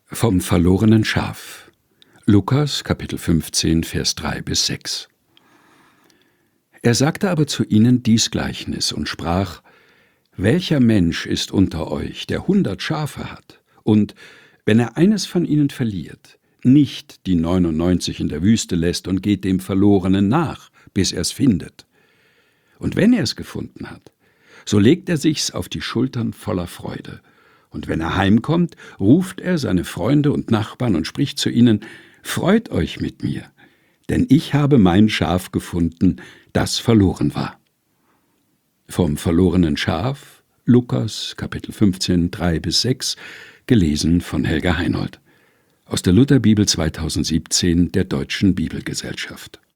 Vom verlorenen Schaf. Lukas, Kapitel 15, Vers 3-6. Er sagte aber zu ihnen dies Gleichnis und sprach: Welcher Mensch ist unter euch, der 100 Schafe hat, und, wenn er eines von ihnen verliert, nicht die 99 in der Wüste lässt und geht dem Verlorenen nach, bis er's findet? Und wenn er's gefunden hat, so legt er sich's auf die Schultern voller Freude. Und wenn er heimkommt, ruft er seine Freunde und Nachbarn und spricht zu ihnen: Freut euch mit mir, denn ich habe mein Schaf gefunden, das verloren war. Vom verlorenen Schaf, Lukas, Kapitel 15, 3-6, gelesen von Helga Heinold. Aus der Lutherbibel 2017 der Deutschen Bibelgesellschaft.